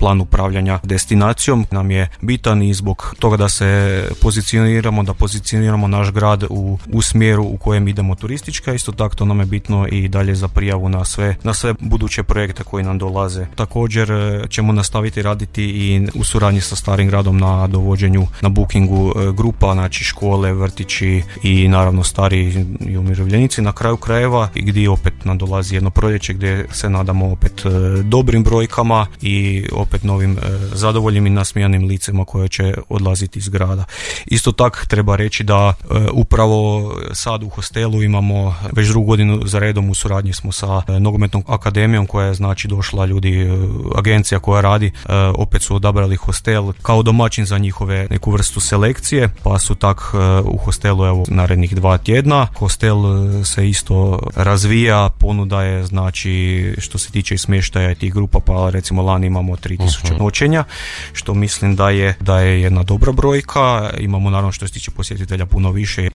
plan upravljanja destinacijom nam je bitan i zbog toga da se pozicioniramo naš grad u smjeru u kojem idemo turistička. Isto tako to nam je bitno i dalje za prijavu na sve buduće projekte koji nam dolaze. Također ćemo nastaviti raditi i u suradnji sa Starim gradom na dovođenju, na bookingu grupa, znači škole, vrtići i naravno stari i umirovljenici na kraju krajeva, i gdje opet nam dolazi jedno proljeće gdje se nadamo opet dobrim brojkama i opet novim zadovoljnim i nasmijanim licima koje će odlaziti iz grada. Isto tako treba reći da upravo sad u hostelu imamo već drugu godinu za redom u suradnji smo sa Nogometnom akademijom koja je znači došla ljudi, agencija koja radi, opet su odabrali hostel kao domaćin za njihove neku vrstu selekcije, pa su tak u hostelu evo narednih 2 tjedna. Hostel se isto razvija, ponuda je znači što se tiče smještaja i tih grupa, pa recimo lani imamo 3000 noćenja, što mislim da je jedna dobra brojka. Imamo naravno što se tiče posjetitelja puno više